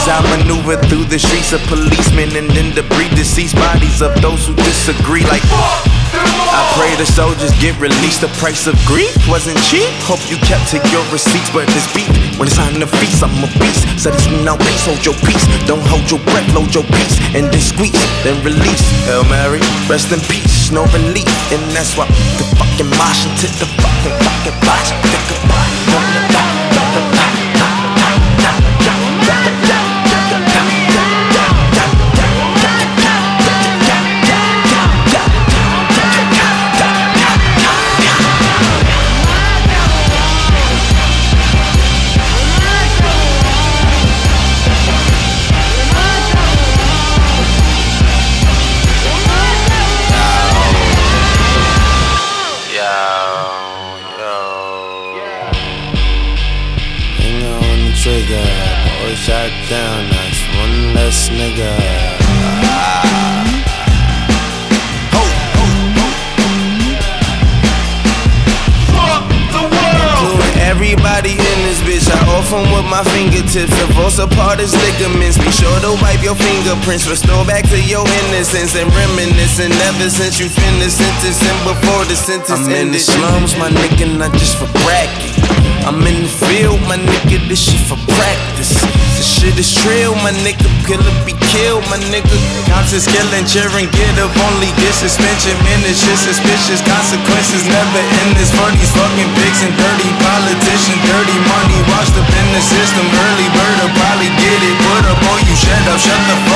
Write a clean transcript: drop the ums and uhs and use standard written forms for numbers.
I maneuver through the streets of policemen and then debris deceased bodies of those who disagree. Like, I pray the soldiers get released. The price of grief wasn't cheap. Hope you kept to your receipts, but it's beef. When it's time to feast, I'm a beast. So this now peace, hold your peace. Don't hold your breath, load your peace, and then squeeze, then release. Hail Mary, rest in peace, no relief. And that's why the fucking mosh into the fucking box. Trigger, boy shot down, that's one less nigga. Including everybody in this bitch, I off them with my fingertips. Divorce apart his ligaments. Be sure to wipe your fingerprints. Restore back to your innocence and reminiscing. Ever since you finished sentencing, before the sentence ended. I'm in the slums, my nigga, not just for bragging. I'm in the field, my nigga, this shit for practice. This shit is trill, my nigga, killer be killed, my nigga. Conscious killing, cheering, get up, only get suspension. Man, this shit suspicious, consequences never end this for these fucking pigs and dirty politicians. Dirty money washed up in the system. Early bird will probably get it, put up on you, shut up, shut the